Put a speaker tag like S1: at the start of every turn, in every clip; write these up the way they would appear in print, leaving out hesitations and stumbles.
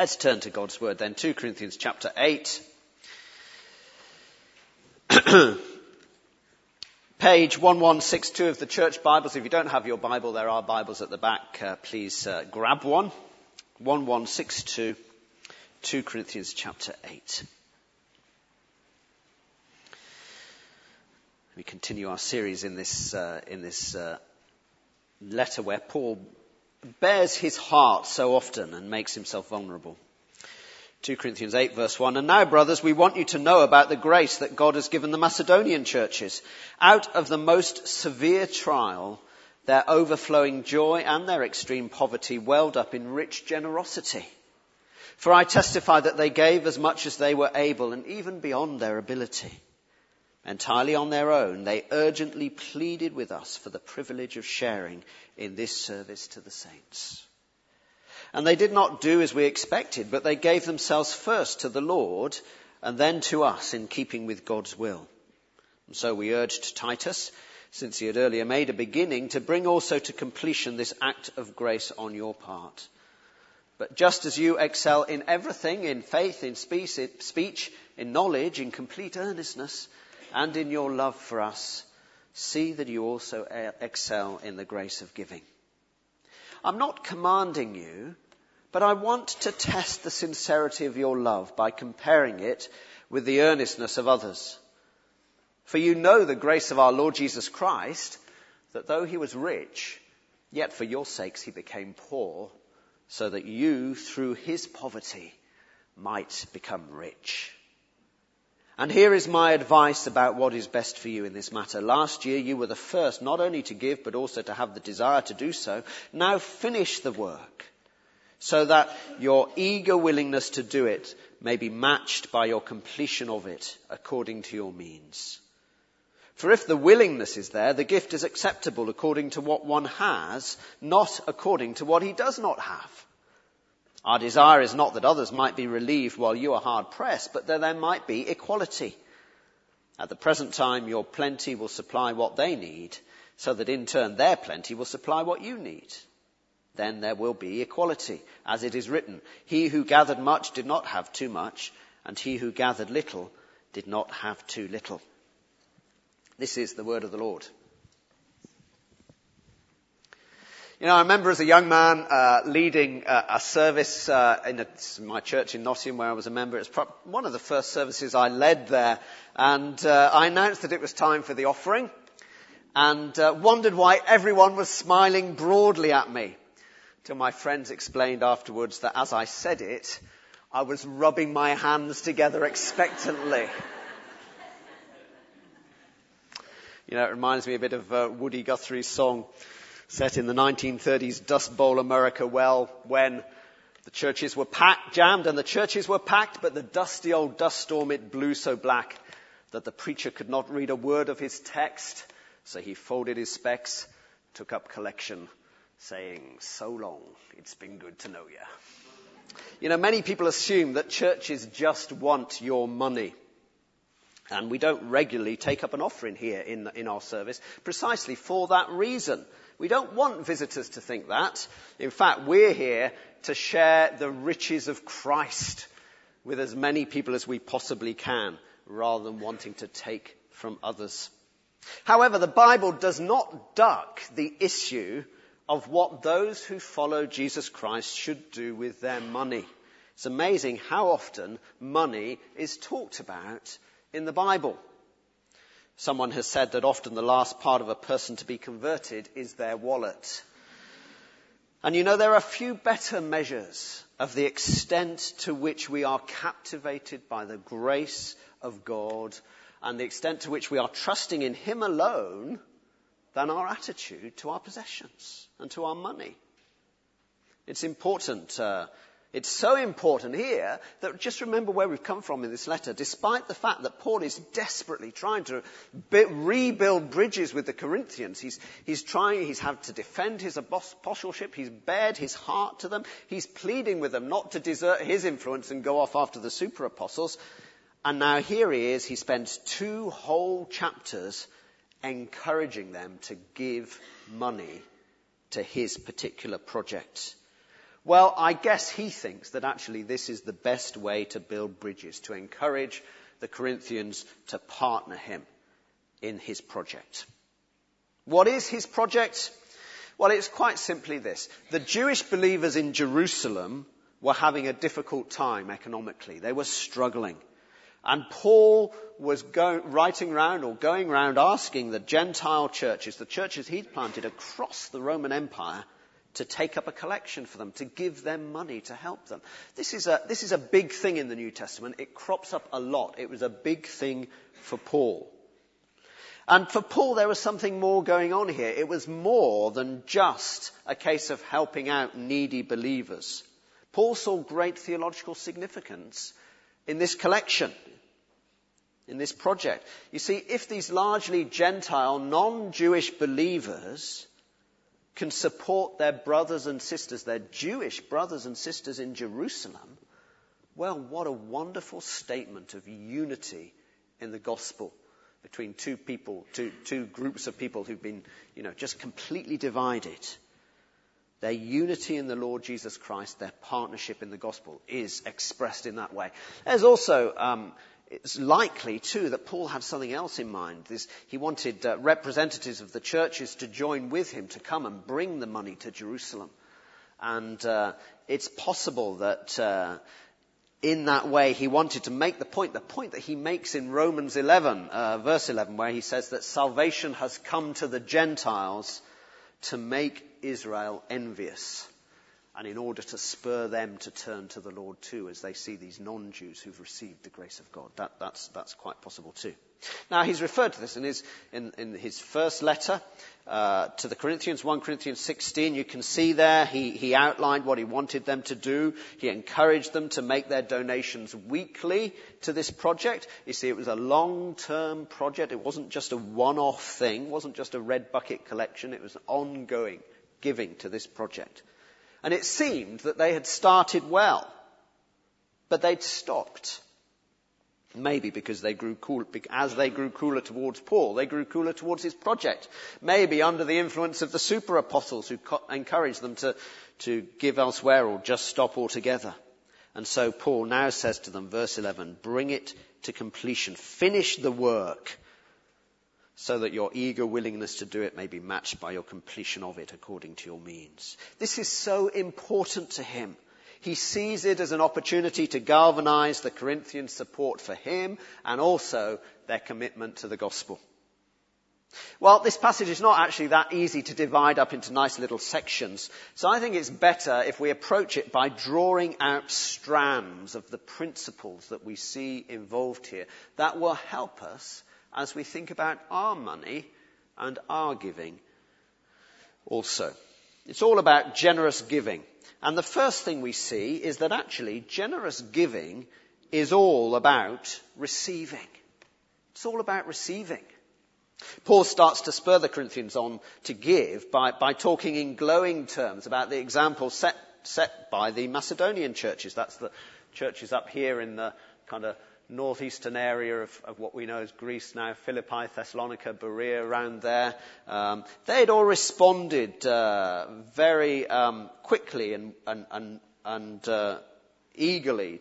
S1: Let's turn to God's word then, 2 Corinthians chapter 8. Page 1162 of the church Bibles. If you don't have your Bible, there are Bibles at the back. Please grab one. 1162, 2 Corinthians chapter 8. We continue our series in this letter where Paul bears his heart so often and makes himself vulnerable. 2 Corinthians 8 verse 1. And now, brothers, we want you to know about the grace that God has given the Macedonian churches. Out of the most severe trial, their overflowing joy and their extreme poverty welled up in rich generosity. For I testify that they gave as much as they were able and even beyond their ability. Entirely on their own, they urgently pleaded with us for the privilege of sharing in this service to the saints. And they did not do as we expected, but they gave themselves first to the Lord and then to us in keeping with God's will. And so we urged Titus, since he had earlier made a beginning, to bring also to completion this act of grace on your part. But just as you excel in everything, in faith, in speech, in knowledge, in complete earnestness, and in your love for us, see that you also excel in the grace of giving. I'm not commanding you, but I want to test the sincerity of your love by comparing it with the earnestness of others. For you know the grace of our Lord Jesus Christ, that though he was rich, yet for your sakes he became poor, so that you, through his poverty, might become rich. And here is my advice about what is best for you in this matter. Last year you were the first not only to give, but also to have the desire to do so. Now finish the work, so that your eager willingness to do it may be matched by your completion of it according to your means. For if the willingness is there, the gift is acceptable according to what one has, not according to what he does not have. Our desire is not that others might be relieved while you are hard pressed, but that there might be equality. At the present time, your plenty will supply what they need, so that in turn their plenty will supply what you need. Then there will be equality, as it is written, he who gathered much did not have too much, and he who gathered little did not have too little. This is the word of the Lord. You know, I remember as a young man leading a service in my church in Nottingham where I was a member. It was one of the first services I led there. And I announced that it was time for the offering and wondered why everyone was smiling broadly at me. Till my friends explained afterwards that as I said it, I was rubbing my hands together expectantly. You know, it reminds me a bit of Woody Guthrie's song, set in the 1930s Dust Bowl America, when the churches were jammed and the churches were packed, but the dusty old dust storm, it blew so black that the preacher could not read a word of his text. So he folded his specs, took up collection, saying, so long, it's been good to know you. You know, many people assume that churches just want your money. And we don't regularly take up an offering here in our service, precisely for that reason. We don't want visitors to think that. In fact, we're here to share the riches of Christ with as many people as we possibly can, rather than wanting to take from others. However, the Bible does not duck the issue of what those who follow Jesus Christ should do with their money. It's amazing how often money is talked about in the Bible. Someone has said that often the last part of a person to be converted is their wallet. And you know, there are few better measures of the extent to which we are captivated by the grace of God and the extent to which we are trusting in him alone than our attitude to our possessions and to our money. It's important. It's so important here that just remember where we've come from in this letter. Despite the fact that Paul is desperately trying to rebuild bridges with the Corinthians, he's had to defend his apostleship, he's bared his heart to them, he's pleading with them not to desert his influence and go off after the super apostles. And now here he is, he spends 2 whole chapters encouraging them to give money to his particular project. Well, I guess he thinks that actually this is the best way to build bridges, to encourage the Corinthians to partner him in his project. What is his project? Well, it's quite simply this. The Jewish believers in Jerusalem were having a difficult time economically. They were struggling. And Paul was going around asking the Gentile churches, the churches he'd planted across the Roman Empire, to take up a collection for them, to give them money to help them. This is a big thing in the New Testament. It crops up a lot. It was a big thing for Paul. And for Paul, there was something more going on here. It was more than just a case of helping out needy believers. Paul saw great theological significance in this collection, in this project. You see, if these largely Gentile, non-Jewish believers can support their brothers and sisters, their Jewish brothers and sisters in Jerusalem, well, what a wonderful statement of unity in the gospel between two groups of people who've been, just completely divided. Their unity in the Lord Jesus Christ, their partnership in the gospel is expressed in that way. There's also, it's likely too that Paul had something else in mind. He wanted representatives of the churches to join with him to come and bring the money to Jerusalem. And it's possible that in that way he wanted to make the point that he makes in Romans 11, verse 11, where he says that salvation has come to the Gentiles to make Israel envious, and in order to spur them to turn to the Lord too, as they see these non-Jews who've received the grace of God. That's quite possible too. Now, he's referred to this in his first letter to the Corinthians, 1 Corinthians 16. You can see there he outlined what he wanted them to do. He encouraged them to make their donations weekly to this project. You see, it was a long-term project. It wasn't just a one-off thing. It wasn't just a red bucket collection. It was ongoing giving to this project. And it seemed that they had started well, but they'd stopped. Maybe because they grew cool, as they grew cooler towards Paul, they grew cooler towards his project. Maybe under the influence of the super apostles who encouraged them to give elsewhere or just stop altogether. And so Paul now says to them, verse 11, bring it to completion, finish the work, so that your eager willingness to do it may be matched by your completion of it according to your means. This is so important to him. He sees it as an opportunity to galvanize the Corinthians' support for him and also their commitment to the gospel. Well, this passage is not actually that easy to divide up into nice little sections. So I think it's better if we approach it by drawing out strands of the principles that we see involved here that will help us as we think about our money and our giving also. It's all about generous giving. And the first thing we see is that actually generous giving is all about receiving. It's all about receiving. Paul starts to spur the Corinthians on to give by talking in glowing terms about the example set by the Macedonian churches. That's the churches up here in the kind of northeastern area of what we know as Greece now, Philippi, Thessalonica, Berea, around there. They had all responded very quickly and eagerly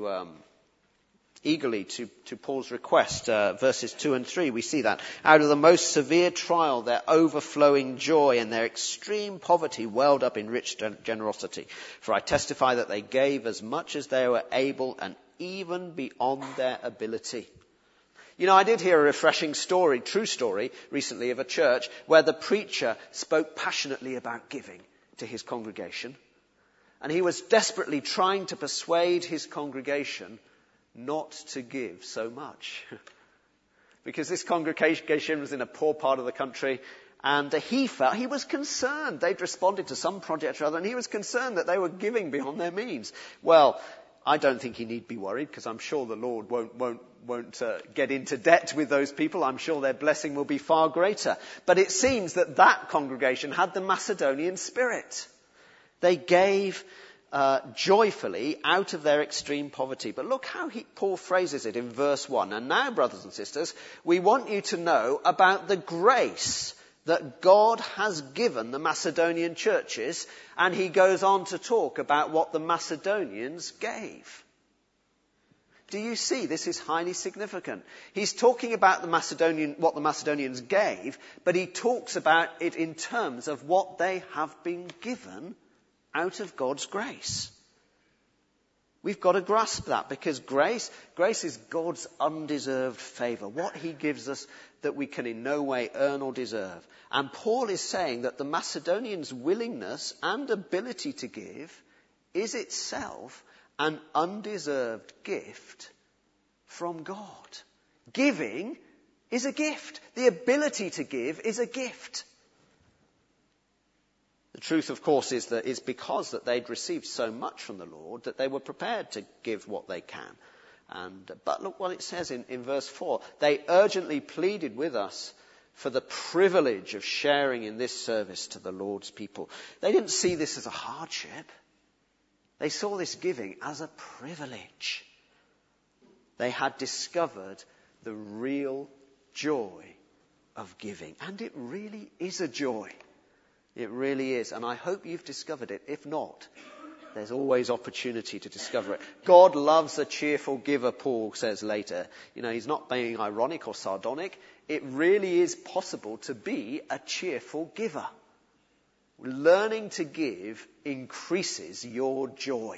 S1: to Paul's request. Verses 2 and 3, we see that. Out of the most severe trial, their overflowing joy and their extreme poverty welled up in rich generosity. For I testify that they gave as much as they were able and even beyond their ability. You know, I did hear a refreshing story, true story, recently of a church where the preacher spoke passionately about giving to his congregation. And he was desperately trying to persuade his congregation not to give so much. Because this congregation was in a poor part of the country, and he was concerned. They'd responded to some project or other, and he was concerned that they were giving beyond their means. Well, I don't think he need be worried, because I'm sure the Lord won't get into debt with those people. I'm sure their blessing will be far greater. But it seems that congregation had the Macedonian spirit. They gave joyfully out of their extreme poverty. But look how Paul phrases it in verse 1. And now, brothers and sisters, we want you to know about the grace that God has given the Macedonian churches, and he goes on to talk about what the Macedonians gave. Do you see? This is highly significant. He's talking about what the Macedonians gave, but he talks about it in terms of what they have been given out of God's grace. We've got to grasp that, because grace is God's undeserved favour, what he gives us that we can in no way earn or deserve. And Paul is saying that the Macedonians' willingness and ability to give is itself an undeserved gift from God. Giving is a gift. The ability to give is a gift. The truth, of course, is that it's because that they'd received so much from the Lord that they were prepared to give what they can. But look what it says in verse 4. They urgently pleaded with us for the privilege of sharing in this service to the Lord's people. They didn't see this as a hardship. They saw this giving as a privilege. They had discovered the real joy of giving. And it really is a joy. It really is. And I hope you've discovered it. If not, there's always opportunity to discover it. God loves a cheerful giver, Paul says later. He's not being ironic or sardonic. It really is possible to be a cheerful giver. Learning to give increases your joy.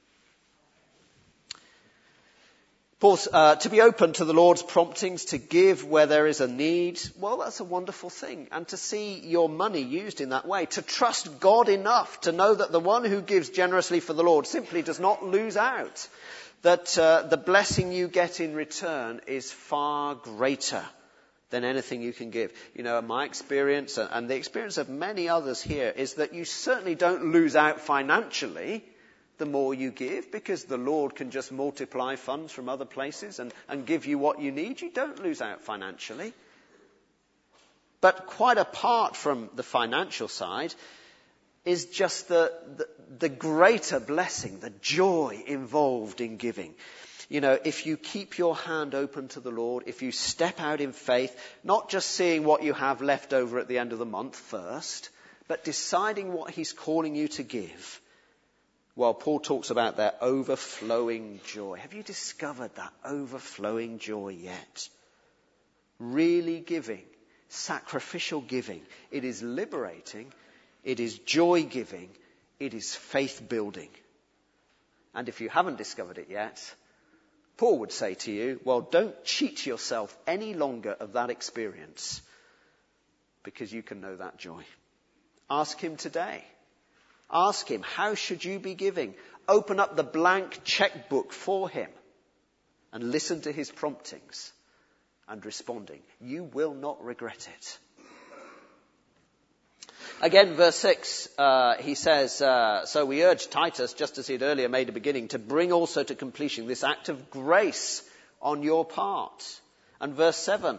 S1: Paul's, to be open to the Lord's promptings, to give where there is a need, well, that's a wonderful thing. And to see your money used in that way, to trust God enough to know that the one who gives generously for the Lord simply does not lose out. That the blessing you get in return is far greater than anything you can give. My experience, and the experience of many others here, is that you certainly don't lose out financially the more you give, because the Lord can just multiply funds from other places and give you what you need. You don't lose out financially. But quite apart from the financial side is just the greater blessing, the joy involved in giving. If you keep your hand open to the Lord, if you step out in faith, not just seeing what you have left over at the end of the month first, but deciding what he's calling you to give. Well, Paul talks about their overflowing joy. Have you discovered that overflowing joy yet? Really giving, sacrificial giving. It is liberating, it is joy-giving, it is faith-building. And if you haven't discovered it yet, Paul would say to you, well, don't cheat yourself any longer of that experience, because you can know that joy. Ask him today. Ask him, how should you be giving? Open up the blank checkbook for him and listen to his promptings and responding. You will not regret it. Again, verse 6, he says, so we urge Titus, just as he had earlier made a beginning, to bring also to completion this act of grace on your part. And verse 7,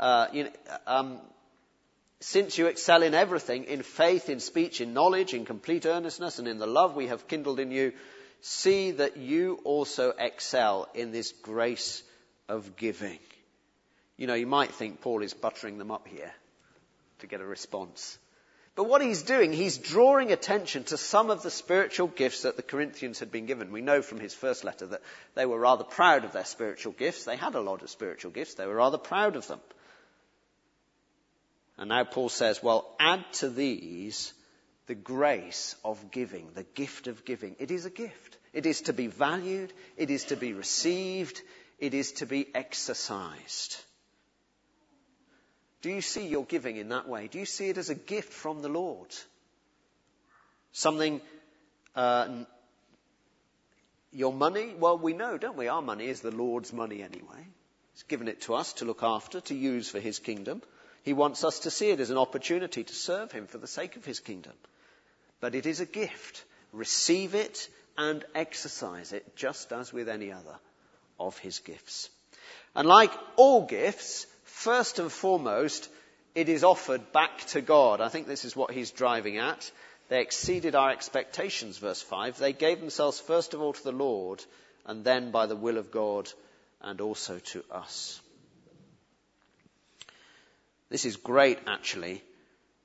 S1: since you excel in everything, in faith, in speech, in knowledge, in complete earnestness, and in the love we have kindled in you, see that you also excel in this grace of giving. You might think Paul is buttering them up here to get a response. But what he's doing, he's drawing attention to some of the spiritual gifts that the Corinthians had been given. We know from his first letter that they were rather proud of their spiritual gifts. They had a lot of spiritual gifts. They were rather proud of them. And now Paul says, well, add to these the grace of giving, the gift of giving. It is a gift. It is to be valued. It is to be received. It is to be exercised. Do you see your giving in that way? Do you see it as a gift from the Lord? Something, your money? Well, we know, don't we? Our money is the Lord's money anyway. He's given it to us to look after, to use for his kingdom. He wants us to see it as an opportunity to serve him for the sake of his kingdom. But it is a gift. Receive it and exercise it, just as with any other of his gifts. And like all gifts, first and foremost, it is offered back to God. I think this is what he's driving at. They exceeded our expectations, verse 5. They gave themselves first of all to the Lord, and then by the will of God, and also to us. This is great, actually,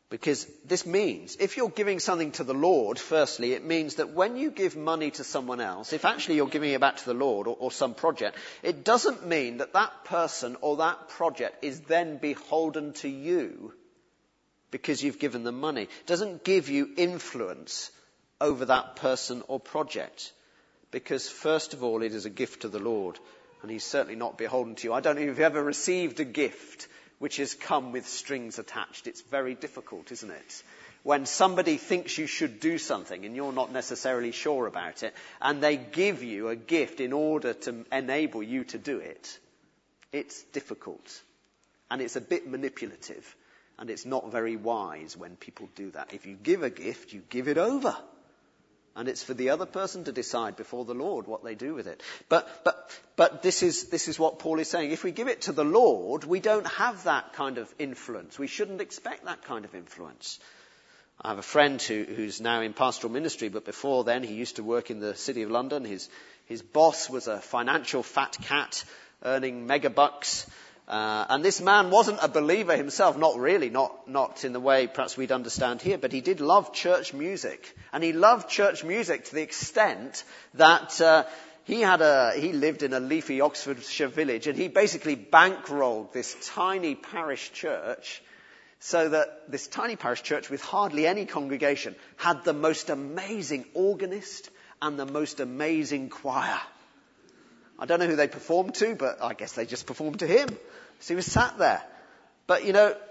S1: Because this means, if you're giving something to the Lord, firstly, it means that when you give money to someone else, if actually you're giving it back to the Lord or some project, it doesn't mean that that person or that project is then beholden to you because you've given them money. It doesn't give you influence over that person or project. Because first of all, it is a gift to the Lord, and he's certainly not beholden to you. I don't know if you've ever received a gift which has come with strings attached. It's very difficult, isn't it? When somebody thinks you should do something and you're not necessarily sure about it, and they give you a gift in order to enable you to do it, it's difficult. And it's a bit manipulative, and it's not very wise when people do that. If you give a gift, you give it over. And it's for the other person to decide before the Lord what they do with it. But this is what Paul is saying. If we give it to the Lord, we don't have that kind of influence. We shouldn't expect that kind of influence. I have a friend who's now in pastoral ministry, but before then he used to work in the City of London. His boss was a financial fat cat earning megabucks. And this man wasn't a believer himself, not really, not in the way perhaps we'd understand here, but he did love church music. And he loved church music to the extent that he lived in a leafy Oxfordshire village, and he basically bankrolled this tiny parish church, so that this tiny parish church with hardly any congregation had the most amazing organist and the most amazing choir. I don't know who they performed to, but I guess they just performed to him. So he was sat there. But,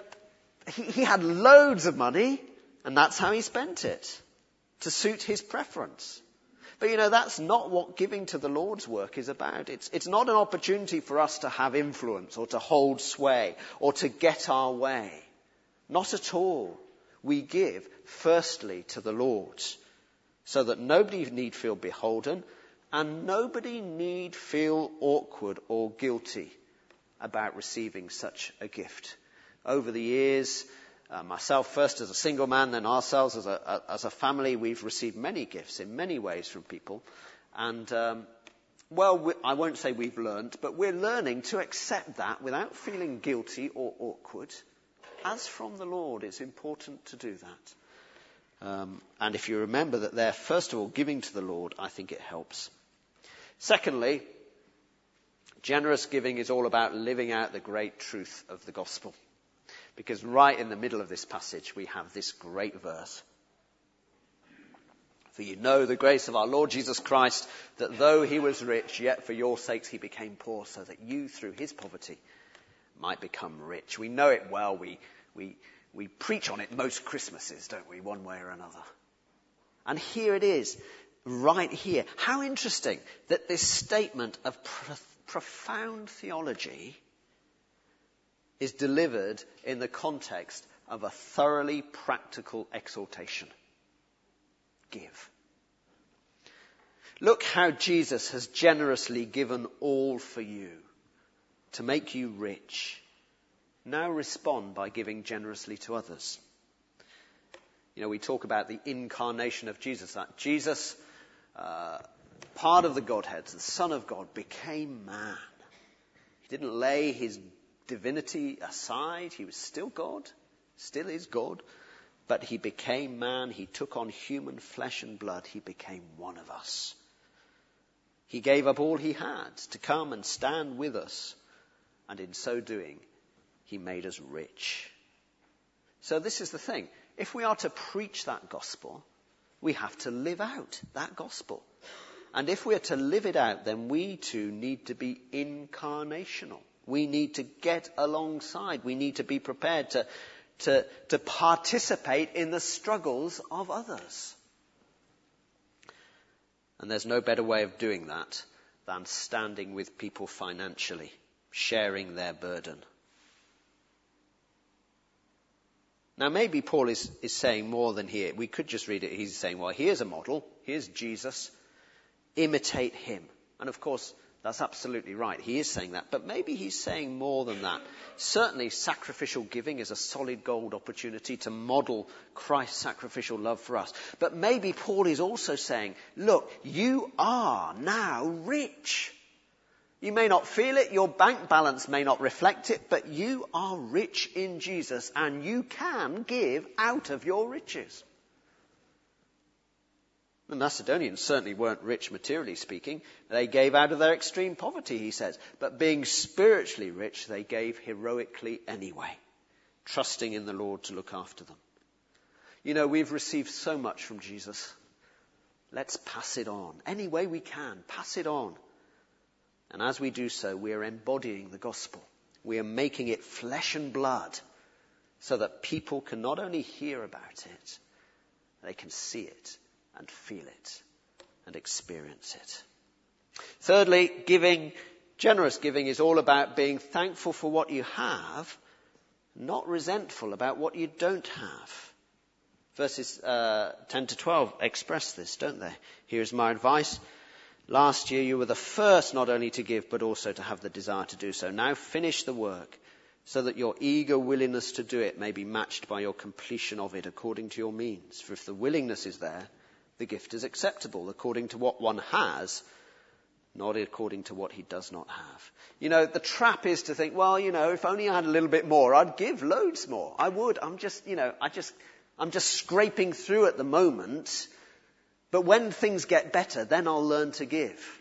S1: he had loads of money, and that's how he spent it, to suit his preference. But, that's not what giving to the Lord's work is about. It's not an opportunity for us to have influence or to hold sway or to get our way. Not at all. We give, firstly, to the Lord, so that nobody need feel beholden, and nobody need feel awkward or guilty about receiving such a gift. Over the years, myself first as a single man, then ourselves as a family, we've received many gifts in many ways from people. And, I won't say we've learned, but we're learning to accept that without feeling guilty or awkward. As from the Lord, it's important to do that. And if you remember that they're, first of all, giving to the Lord, I think it helps. Secondly, generous giving is all about living out the great truth of the gospel. Because right in the middle of this passage, we have this great verse. For you know the grace of our Lord Jesus Christ, that though he was rich, yet for your sakes he became poor, so that you through his poverty might become rich. We know it well. We preach on it most Christmases, don't we, one way or another. And here it is. Right here. How interesting that this statement of profound theology is delivered in the context of a thoroughly practical exhortation. Give. Look how Jesus has generously given all for you to make you rich. Now respond by giving generously to others. We talk about the incarnation of Jesus, that Jesus, part of the Godhead, the Son of God, became man. He didn't lay his divinity aside. He was still God, still is God, but he became man. He took on human flesh and blood. He became one of us. He gave up all he had to come and stand with us, and in so doing, he made us rich. So this is the thing. If we are to preach that gospel, we have to live out that gospel. And if we're to live it out, then we too need to be incarnational. We need to get alongside. We need to be prepared to participate in the struggles of others. And there's no better way of doing that than standing with people financially, sharing their burden. Now, maybe Paul is saying more than here. We could just read it. He's saying, well, here's a model. Here's Jesus. Imitate him. And of course, that's absolutely right. He is saying that. But maybe he's saying more than that. Certainly, sacrificial giving is a solid gold opportunity to model Christ's sacrificial love for us. But maybe Paul is also saying, look, you are now rich. You may not feel it, your bank balance may not reflect it, but you are rich in Jesus and you can give out of your riches. The Macedonians certainly weren't rich materially speaking. They gave out of their extreme poverty, he says. But being spiritually rich, they gave heroically anyway, trusting in the Lord to look after them. You know, we've received so much from Jesus. Let's pass it on. Any way we can, pass it on. And as we do so, we are embodying the gospel. We are making it flesh and blood so that people can not only hear about it, they can see it and feel it and experience it. Thirdly, giving, generous giving is all about being thankful for what you have, not resentful about what you don't have. Verses 10 to 12 express this, don't they? Here's my advice. Last year you were the first not only to give but also to have the desire to do so. Now finish the work so that your eager willingness to do it may be matched by your completion of it according to your means. For if the willingness is there, the gift is acceptable according to what one has, not according to what he does not have. You know, the trap is to think, well, you know, if only I had a little bit more, I'd give loads more. I would. I'm just scraping through at the moment. But when things get better, then I'll learn to give.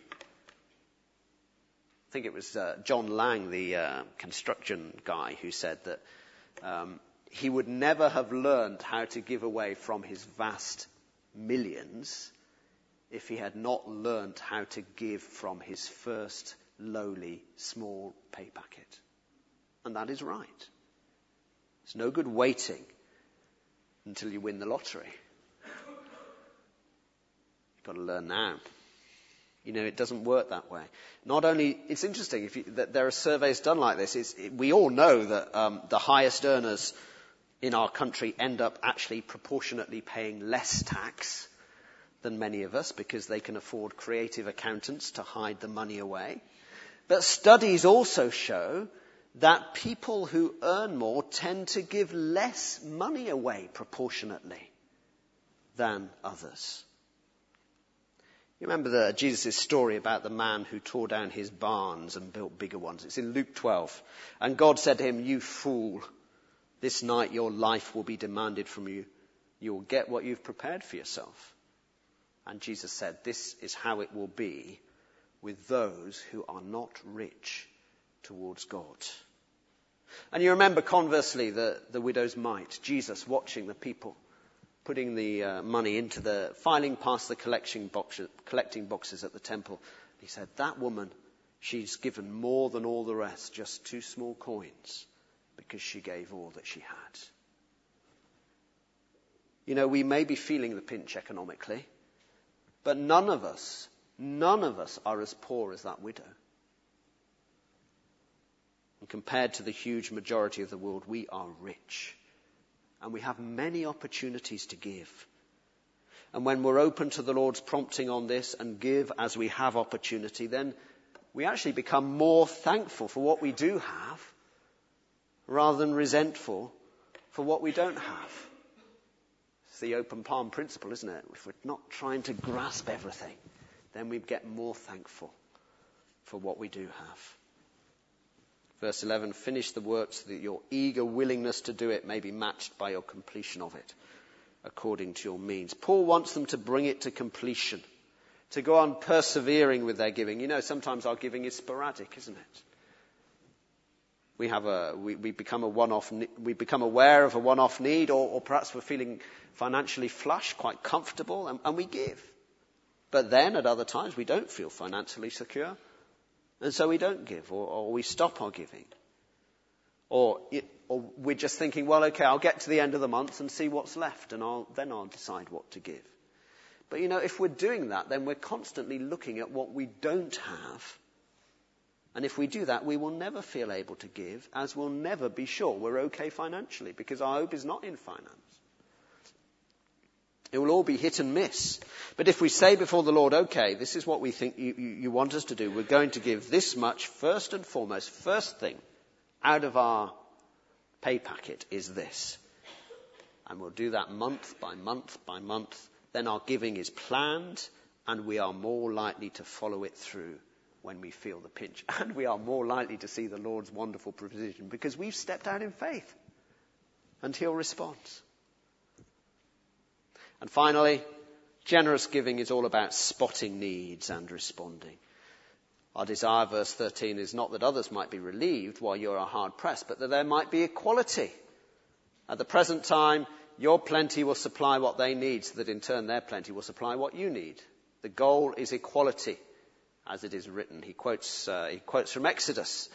S1: I think it was John Lang, the construction guy, who said that he would never have learned how to give away from his vast millions if he had not learnt how to give from his first lowly small pay packet. And that is right. It's no good waiting until you win the lottery. You've got to learn now. You know, it doesn't work that way. Not only, it's interesting that there are surveys done like this. We all know that the highest earners in our country end up actually proportionately paying less tax than many of us because they can afford creative accountants to hide the money away. But studies also show that people who earn more tend to give less money away proportionately than others. You remember Jesus' story about the man who tore down his barns and built bigger ones. It's in Luke 12. And God said to him, "You fool, this night your life will be demanded from you. You will get what you've prepared for yourself." And Jesus said, "This is how it will be with those who are not rich towards God." And you remember conversely the widow's mite. Jesus watching the people putting the money into filing past the collecting boxes at the temple. He said, "That woman, she's given more than all the rest, just 2 small coins, because she gave all that she had." You know, we may be feeling the pinch economically, but none of us are as poor as that widow. And compared to the huge majority of the world, we are rich. And we have many opportunities to give. And when we're open to the Lord's prompting on this and give as we have opportunity, then we actually become more thankful for what we do have rather than resentful for what we don't have. It's the open palm principle, isn't it? If we're not trying to grasp everything, then we get more thankful for what we do have. Verse 11, finish the work so that your eager willingness to do it may be matched by your completion of it, according to your means. Paul wants them to bring it to completion, to go on persevering with their giving. You know, sometimes our giving is sporadic, isn't it? We become aware of a one-off need, or perhaps we're feeling financially flush, quite comfortable, and we give. But then at other times we don't feel financially secure. And so we don't give, or we stop our giving. Or we're just thinking, well, okay, I'll get to the end of the month and see what's left, and then I'll decide what to give. But, you know, if we're doing that, then we're constantly looking at what we don't have. And if we do that, we will never feel able to give, as we'll never be sure we're okay financially, because our hope is not in finance. It will all be hit and miss. But if we say before the Lord, okay, this is what we think you want us to do. We're going to give this much first and foremost. First thing out of our pay packet is this. And we'll do that month by month by month. Then our giving is planned and we are more likely to follow it through when we feel the pinch. And we are more likely to see the Lord's wonderful provision because we've stepped out in faith. And he'll respond. And finally, generous giving is all about spotting needs and responding. Our desire, verse 13, is not that others might be relieved while you are hard pressed, but that there might be equality. At the present time, your plenty will supply what they need, so that in turn their plenty will supply what you need. The goal is equality, as it is written. He quotes from Exodus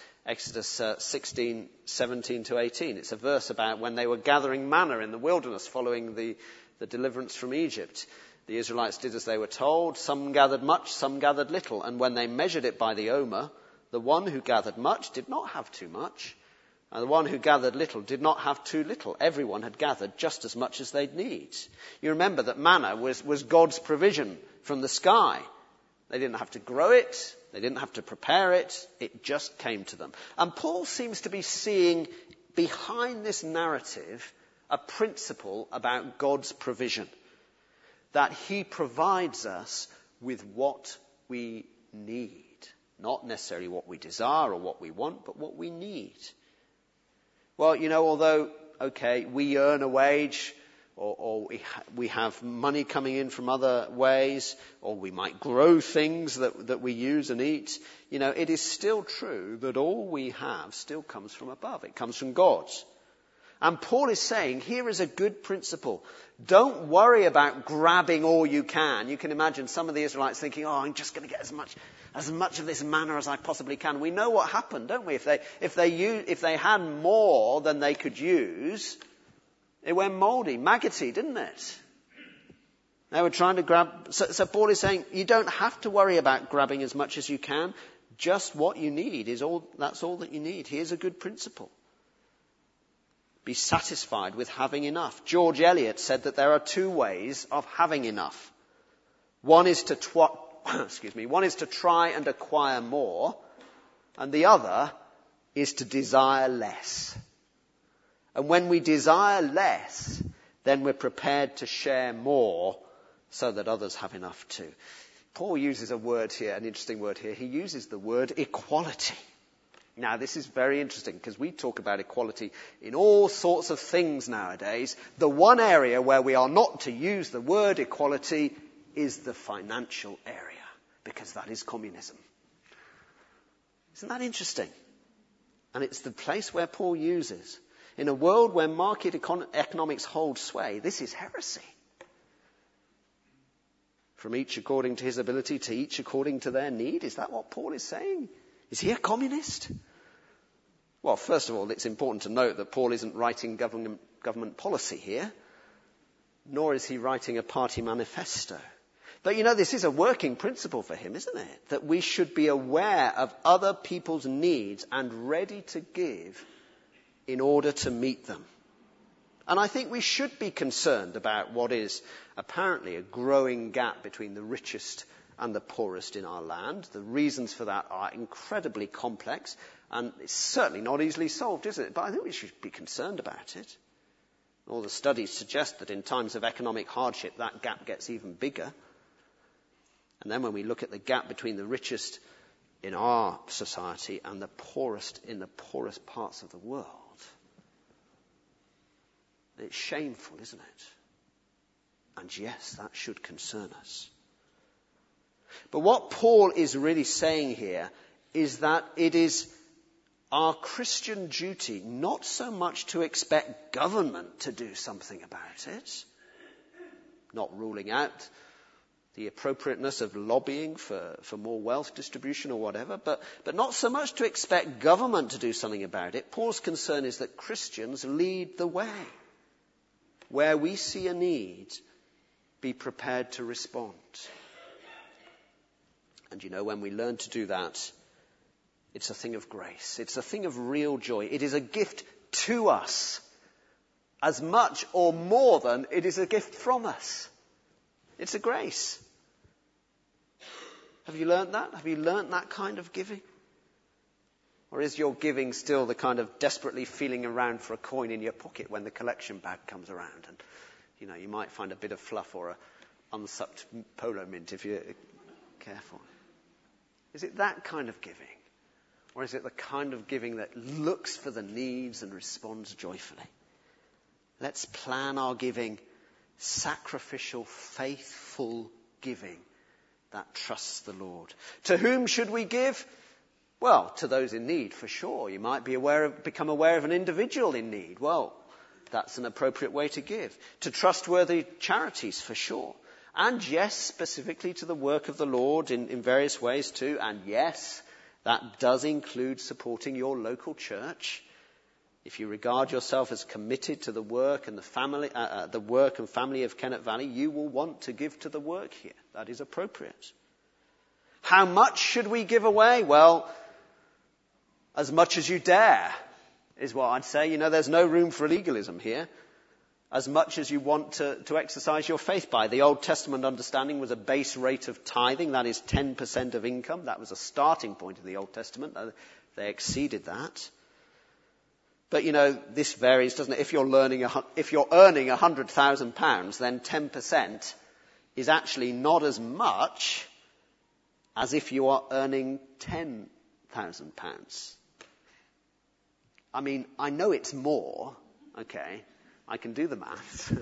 S1: 16, 17 to 18. It's a verse about when they were gathering manna in the wilderness following the deliverance from Egypt. The Israelites did as they were told. Some gathered much, some gathered little. And when they measured it by the omer, the one who gathered much did not have too much, and the one who gathered little did not have too little. Everyone had gathered just as much as they'd need. You remember that manna was God's provision from the sky. They didn't have to grow it. They didn't have to prepare it. It just came to them. And Paul seems to be seeing behind this narrative a principle about God's provision. That he provides us with what we need. Not necessarily what we desire or what we want, but what we need. Well, although, we earn a wage, or we have money coming in from other ways, or we might grow things that we use and eat, it is still true that all we have still comes from above. It comes from God. And Paul is saying, here is a good principle. Don't worry about grabbing all you can. You can imagine some of the Israelites thinking, I'm just going to get as much of this manna as I possibly can. We know what happened, don't we? If they had more than they could use, it went mouldy, maggoty, didn't it? They were trying to grab. So Paul is saying, you don't have to worry about grabbing as much as you can. Just what you need that's all that you need. Here's a good principle. Be satisfied with having enough. George Eliot said that there are two ways of having enough. One is to try and acquire more, and the other is to desire less. And when we desire less, then we're prepared to share more so that others have enough too. Paul uses a word here, an interesting word here. He uses the word equality. Now, this is very interesting because we talk about equality in all sorts of things nowadays. The one area where we are not to use the word equality is the financial area, because that is communism. Isn't that interesting? And it's the place where Paul uses. In a world where market economics hold sway, this is heresy. From each according to his ability to each according to their need. Is that what Paul is saying? Is he a communist? Well, first of all, it's important to note that Paul isn't writing government policy here, nor is he writing a party manifesto. But this is a working principle for him, isn't it? That we should be aware of other people's needs and ready to give in order to meet them. And I think we should be concerned about what is apparently a growing gap between the richest and the poorest in our land. The reasons for that are incredibly complex, and it's certainly not easily solved, is it? But I think we should be concerned about it. All the studies suggest that in times of economic hardship, that gap gets even bigger. And then when we look at the gap between the richest in our society and the poorest in the poorest parts of the world, it's shameful, isn't it? And yes, that should concern us. But what Paul is really saying here is that it is our Christian duty not so much to expect government to do something about it, not ruling out the appropriateness of lobbying for more wealth distribution or whatever, but not so much to expect government to do something about it. Paul's concern is that Christians lead the way. Where we see a need, be prepared to respond. And when we learn to do that, it's a thing of grace. It's a thing of real joy. It is a gift to us as much or more than it is a gift from us. It's a grace. Have you learnt that? Have you learnt that kind of giving? Or is your giving still the kind of desperately feeling around for a coin in your pocket when the collection bag comes around? And, you might find a bit of fluff or a unsucked polo mint if you're careful. Is it that kind of giving? Or is it the kind of giving that looks for the needs and responds joyfully? Let's plan our giving, sacrificial, faithful giving that trusts the Lord. To whom should we give? Well, to those in need, for sure. You might become aware of an individual in need. Well, that's an appropriate way to give. To trustworthy charities, for sure. And yes, specifically to the work of the Lord in various ways too. And yes, that does include supporting your local church. If you regard yourself as committed to the work and the work and family of Kennet Valley, you will want to give to the work here. That is appropriate. How much should we give away? Well, as much as you dare is what I'd say. There's no room for legalism here. As much as you want to exercise your faith by. The Old Testament understanding was a base rate of tithing, that is 10% of income. That was a starting point of the Old Testament. They exceeded that. But this varies, doesn't it? If you're earning £100,000, then 10% is actually not as much as if you are earning £10,000. I mean, I know it's more, okay? I can do the maths.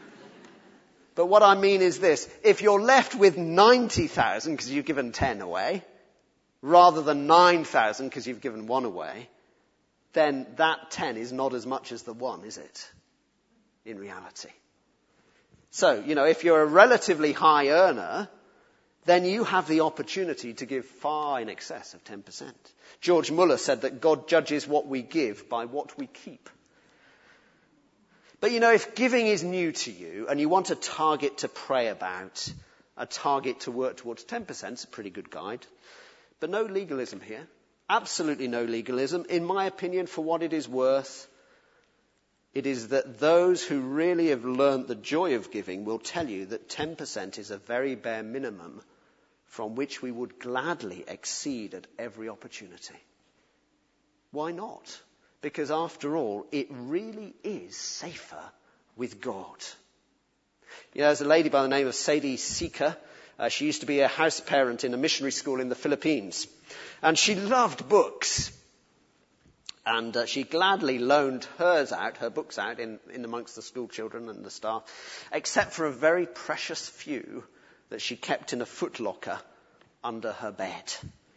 S1: But what I mean is this. If you're left with 90,000 because you've given 10 away, rather than 9,000 because you've given 1 away, then that 10 is not as much as the 1, is it? In reality. So, if you're a relatively high earner, then you have the opportunity to give far in excess of 10%. George Muller said that God judges what we give by what we keep. But if giving is new to you and you want a target to pray about, a target to work towards 10%, it's a pretty good guide. But no legalism here. Absolutely no legalism. In my opinion, for what it is worth, it is that those who really have learnt the joy of giving will tell you that 10% is a very bare minimum from which we would gladly exceed at every opportunity. Why not? Because after all, it really is safer with God. There's a lady by the name of Sadie Sika. She used to be a house parent in a missionary school in the Philippines. And she loved books. And she gladly loaned her books out in amongst the school children and the staff, except for a very precious few that she kept in a footlocker under her bed.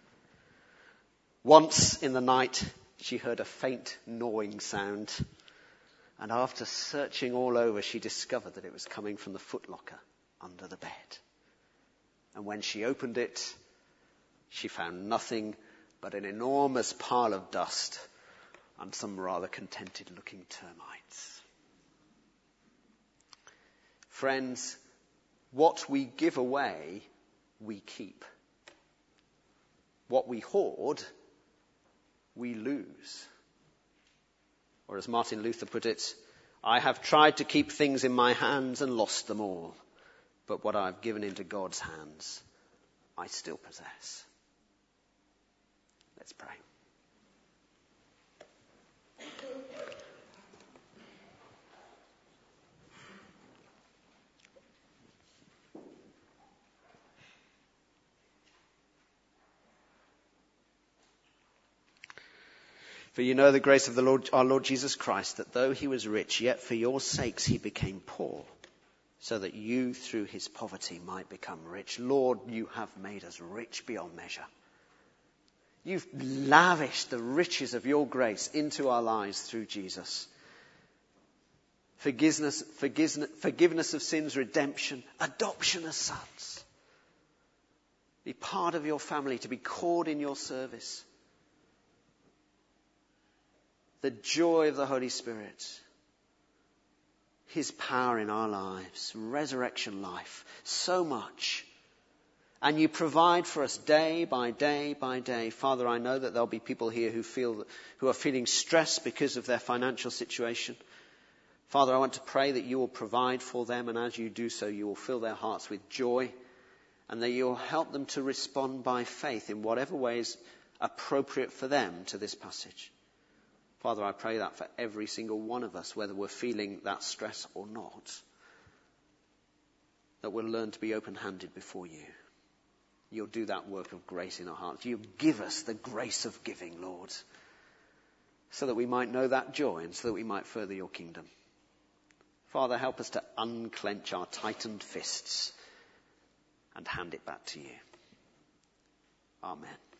S1: Once in the night, she heard a faint gnawing sound, and after searching all over, she discovered that it was coming from the footlocker under the bed. And when she opened it, she found nothing but an enormous pile of dust and some rather contented-looking termites. Friends, what we give away, we keep. What we hoard, we lose. Or as Martin Luther put it, I have tried to keep things in my hands and lost them all. But what I've given into God's hands, I still possess. Let's pray. For you know the grace of the Lord, our Lord Jesus Christ, that though he was rich, yet for your sakes he became poor, so that you through his poverty might become rich. Lord, you have made us rich beyond measure. You've lavished the riches of your grace into our lives through Jesus. Forgiveness of sins, redemption, adoption as sons. Be part of your family, to be called in your service. The joy of the Holy Spirit, his power in our lives, resurrection life, so much. And you provide for us day by day by day. Father, I know that there'll be people here who are feeling stressed because of their financial situation. Father, I want to pray that you will provide for them, and as you do so, you will fill their hearts with joy, and that you will help them to respond by faith in whatever way is appropriate for them to this passage. Father, I pray that for every single one of us, whether we're feeling that stress or not, that we'll learn to be open-handed before you. you'll do that work of grace in our hearts. You'll give us the grace of giving, Lord, so that we might know that joy and so that we might further your kingdom. Father, help us to unclench our tightened fists and hand it back to you. Amen.